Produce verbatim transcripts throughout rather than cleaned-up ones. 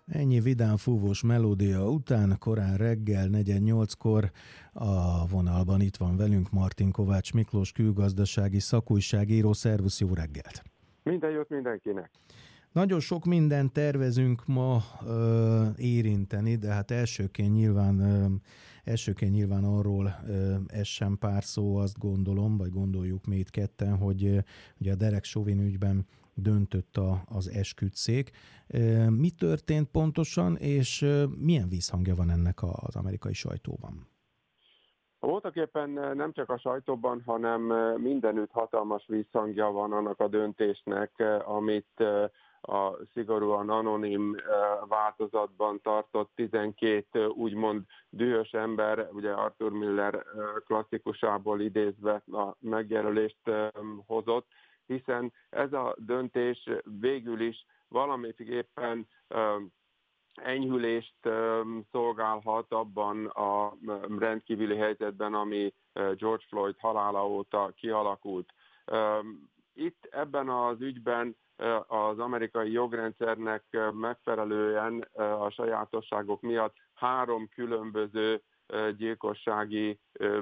Ennyi vidám fúvós melódia után, korán reggel, negyven nyolckor a vonalban itt van velünk Martin Kovács Miklós, külgazdasági szakújságíró. Szervusz, jó reggelt! Minden jót mindenkinek! Nagyon sok mindent tervezünk ma ö, érinteni, de hát elsőként nyilván, ö, elsőként nyilván arról ö, essen pár szó, azt gondolom, vagy gondoljuk mi itt ketten, hogy ö, ugye a Derek Chauvin ügyben döntött a, az esküdtszék. Mi történt pontosan, és milyen vízhangja van ennek az amerikai sajtóban? Voltak éppen nem csak a sajtóban, hanem mindenütt hatalmas vízhangja van annak a döntésnek, amit a szigorúan anonim változatban tartott tizenkét úgymond dühös ember, ugye Arthur Miller klasszikusából idézve a megjelölést hozott, hiszen ez a döntés végül is valamiképpen enyhülést szolgálhat abban a rendkívüli helyzetben, ami George Floyd halála óta kialakult. Itt ebben az ügyben az amerikai jogrendszernek megfelelően a sajátosságok miatt három különböző gyilkossági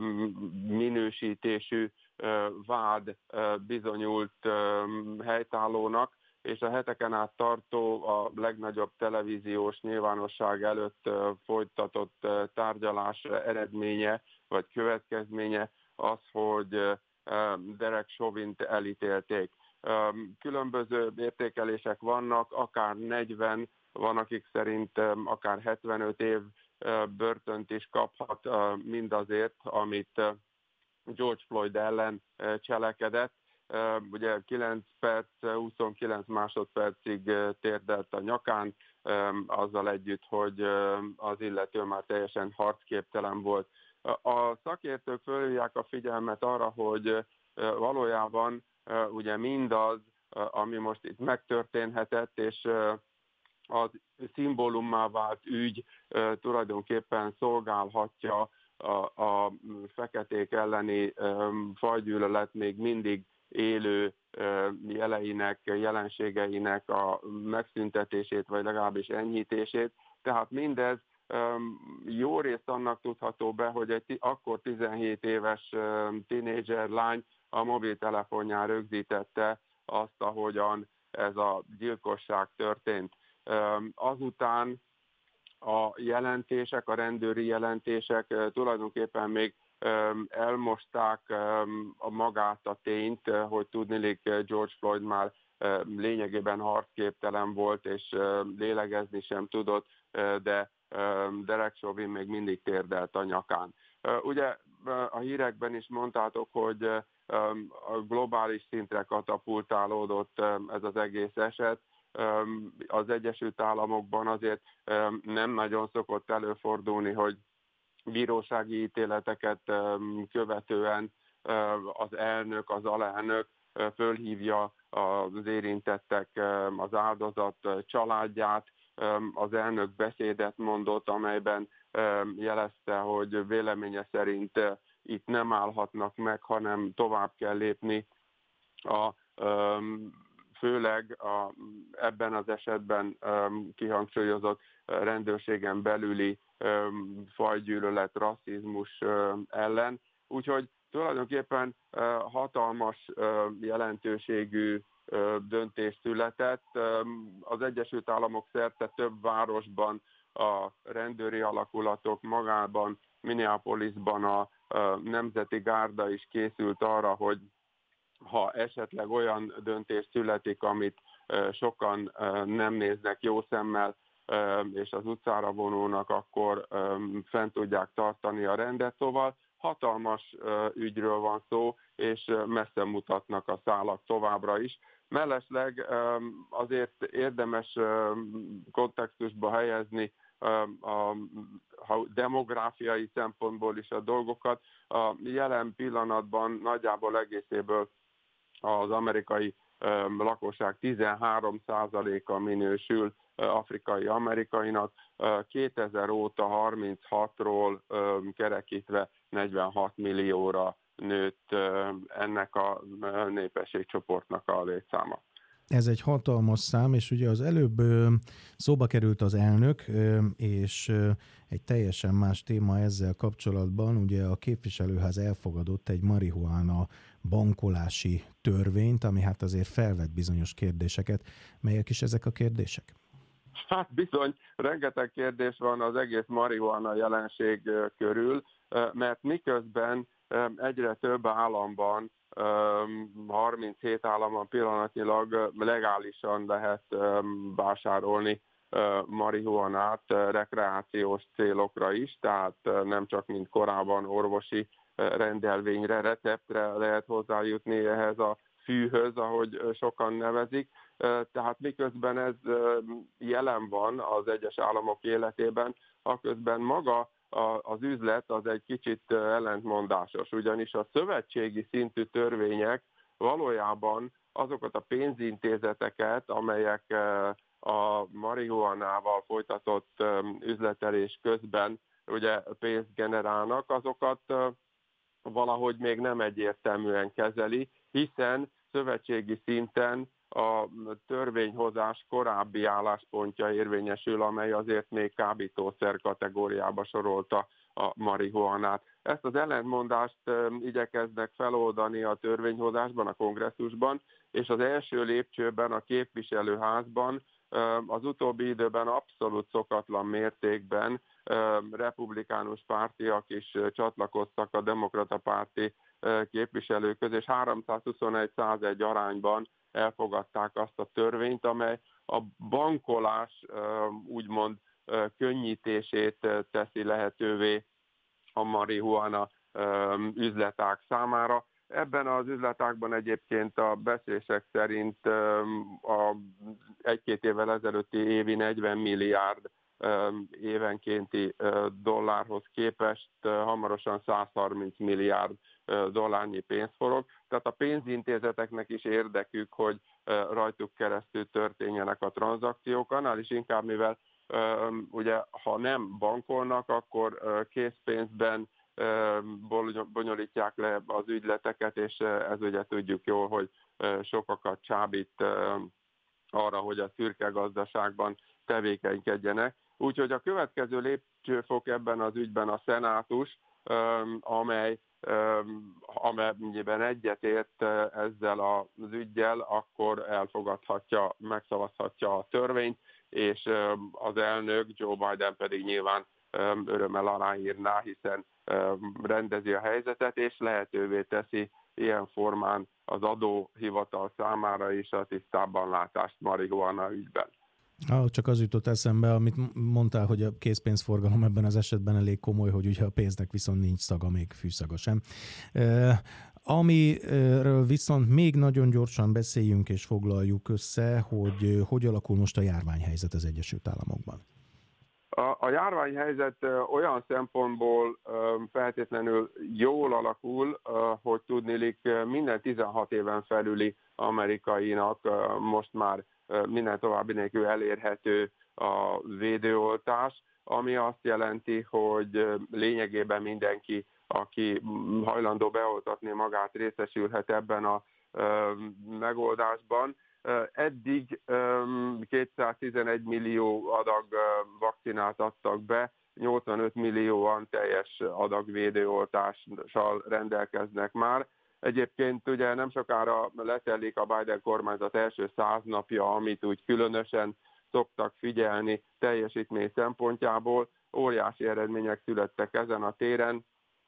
minősítésű vád bizonyult helytállónak, és a heteken át tartó, a legnagyobb televíziós nyilvánosság előtt folytatott tárgyalás eredménye, vagy következménye az, hogy Derek Chauvint elítélték. Különböző értékelések vannak, akár negyven, van akik szerint akár hetvenöt év börtönt is kaphat mindazért, amit George Floyd ellen cselekedett. Ugye kilenc perc, huszonkilenc másodpercig térdelt a nyakán, azzal együtt, hogy az illető már teljesen harcképtelen volt. A szakértők fölhívják a figyelmet arra, hogy valójában ugye mindaz, ami most itt megtörténhetett, és az szimbólummá vált ügy tulajdonképpen szolgálhatja a, a feketék elleni fajgyűlölet még mindig élő jeleinek, jelenségeinek a megszüntetését, vagy legalábbis enyhítését. Tehát mindez jó részt annak tudható be, hogy egy akkor tizenhét éves tínédzser lány a mobiltelefonján rögzítette azt, ahogyan ez a gyilkosság történt. Azután a jelentések, a rendőri jelentések tulajdonképpen még elmosták a magát a tényt, hogy tudniillik George Floyd már lényegében harcképtelen volt, és lélegezni sem tudott, de Derek Chauvin még mindig térdelt a nyakán. Ugye a hírekben is mondtátok, hogy a globális szintre katapultálódott ez az egész eset. Az Egyesült Államokban azért nem nagyon szokott előfordulni, hogy bírósági ítéleteket követően az elnök, az alelnök fölhívja az érintettek, az áldozat családját. Az elnök beszédet mondott, amelyben jelezte, hogy véleménye szerint itt nem állhatnak meg, hanem tovább kell lépni. A, főleg a, ebben az esetben kihangsúlyozott rendőrségen belüli fajgyűlölet, rasszizmus ellen. Úgyhogy tulajdonképpen hatalmas jelentőségű döntés született. Az Egyesült Államok szerte több városban a rendőri alakulatok, magában Minneapolisban a Nemzeti Gárda is készült arra, hogy ha esetleg olyan döntés születik, amit sokan nem néznek jó szemmel, és az utcára vonulnak, akkor fent tudják tartani a rendet. Szóval hatalmas ügyről van szó, és messze mutatnak a szálak továbbra is. Mellesleg azért érdemes kontextusba helyezni a demográfiai szempontból is a dolgokat. A jelen pillanatban nagyjából egészéből az amerikai lakosság tizenhárom százaléka minősül afrikai amerikainak, kétezer óta harminchatról kerekítve negyvenhat millióra nőtt ennek a népességcsoportnak a létszáma. Ez egy hatalmas szám, és ugye az előbb szóba került az elnök, és egy teljesen más téma ezzel kapcsolatban. Ugye a képviselőház elfogadott egy marihuána bankolási törvényt, ami hát azért felvet bizonyos kérdéseket. Melyek is ezek a kérdések? Hát bizony, rengeteg kérdés van az egész marihuána jelenség körül, mert miközben egyre több államban, harminchét államban pillanatnyilag legálisan lehet vásárolni marihuanát rekreációs célokra is, tehát nem csak mint korábban orvosi rendelvényre, receptre lehet hozzájutni ehhez a fűhöz, ahogy sokan nevezik. Tehát miközben ez jelen van az egyes államok életében, aközben maga az üzlet az egy kicsit ellentmondásos, ugyanis a szövetségi szintű törvények valójában azokat a pénzintézeteket, amelyek a marihuanával folytatott üzletelés közben ugye pénzt generálnak, azokat valahogy még nem egyértelműen kezeli, hiszen szövetségi szinten a törvényhozás korábbi álláspontja érvényesül, amely azért még kábítószer kategóriába sorolta a marihuanát. Ezt az ellentmondást igyekeznek feloldani a törvényhozásban, a kongresszusban, és az első lépcsőben a képviselőházban az utóbbi időben abszolút szokatlan mértékben republikánus pártiak is csatlakoztak a demokrata párti képviselők és háromszázhuszonegy százegy arányban elfogadták azt a törvényt, amely a bankolás úgymond könnyítését teszi lehetővé a marihuana üzletág számára. Ebben az üzletágban egyébként a beszélések szerint a egy-két évvel ezelőtti évi negyven milliárd évenkénti dollárhoz képest hamarosan száz harminc milliárd dollárnyi pénz forog. Tehát a pénzintézeteknek is érdekük, hogy rajtuk keresztül történjenek a tranzakciók, annál is inkább, mivel ugye ha nem bankolnak, akkor készpénzben bonyolítják le az ügyleteket, és ez ugye tudjuk jól, hogy sokakat csábít arra, hogy a szürke gazdaságban tevékenykedjenek. Úgyhogy a következő lépcsőfok ebben az ügyben a szenátus, amely amennyiben egyetért ezzel az üggyel, akkor elfogadhatja, megszavazhatja a törvényt, és az elnök, Joe Biden pedig nyilván örömmel aláírná, hiszen rendezi a helyzetet, és lehetővé teszi ilyen formán az adóhivatal számára is a tisztában látást marihuana ügyben. Ah, csak az jutott eszembe, amit mondtál, hogy a készpénzforgalom ebben az esetben elég komoly, hogy ugye a pénznek viszont nincs szaga, még fűszaga sem. E, amiről viszont még nagyon gyorsan beszéljünk és foglaljuk össze, hogy hogy alakul most a járványhelyzet az Egyesült Államokban. A, a járványhelyzet olyan szempontból feltétlenül jól alakul, hogy tudniillik minden tizenhat éven felüli amerikainak most már minden további nélkül elérhető a védőoltás, ami azt jelenti, hogy lényegében mindenki, aki hajlandó beoltatni magát, részesülhet ebben a megoldásban. Eddig kétszáztizenegy millió adag vakcinát adtak be, nyolcvanöt millióan teljes adag védőoltással rendelkeznek már. Egyébként ugye nem sokára letelik a Biden kormányzat első száz napja, amit úgy különösen szoktak figyelni teljesítmény szempontjából. Óriási eredmények születtek ezen a téren,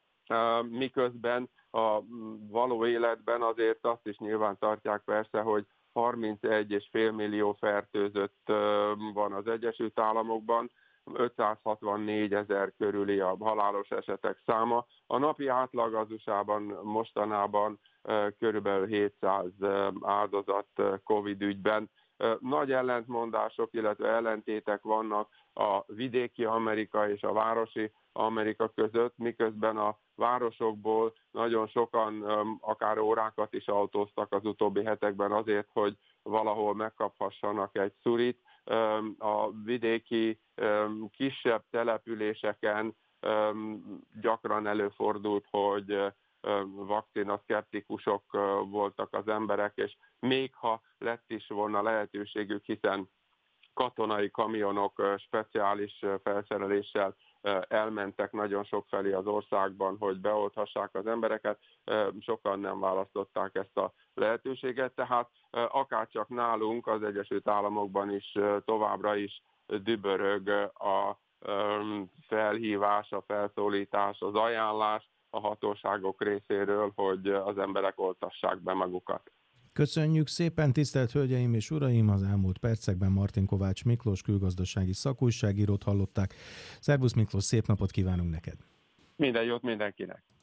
miközben a való életben azért azt is nyilván tartják persze, hogy harmincegy egész öt millió fertőzött van az Egyesült Államokban, ötszázhatvannégy ezer körüli a halálos esetek száma. A napi átlag az u es á-ban mostanában körülbelül hétszáz áldozat Covid ügyben. Nagy ellentmondások, illetve ellentétek vannak a vidéki Amerika és a városi Amerika között, miközben a városokból nagyon sokan akár órákat is autóztak az utóbbi hetekben azért, hogy valahol megkaphassanak egy szurit. A vidéki kisebb településeken gyakran előfordult, hogy vakcinaszkeptikusok voltak az emberek, és még ha lett is volna lehetőségük, hiszen katonai kamionok speciális felszereléssel elmentek nagyon sok felé az országban, hogy beolthassák az embereket, sokan nem választották ezt a lehetőséget, tehát akárcsak nálunk az Egyesült Államokban is továbbra is dübörög a felhívás, a felszólítás, az ajánlás a hatóságok részéről, hogy az emberek oltassák be magukat. Köszönjük szépen, tisztelt Hölgyeim és Uraim! Az elmúlt percekben Martin Kovács Miklós külgazdasági szakújságírót hallották. Szervusz Miklós, szép napot kívánunk neked! Minden jót mindenkinek!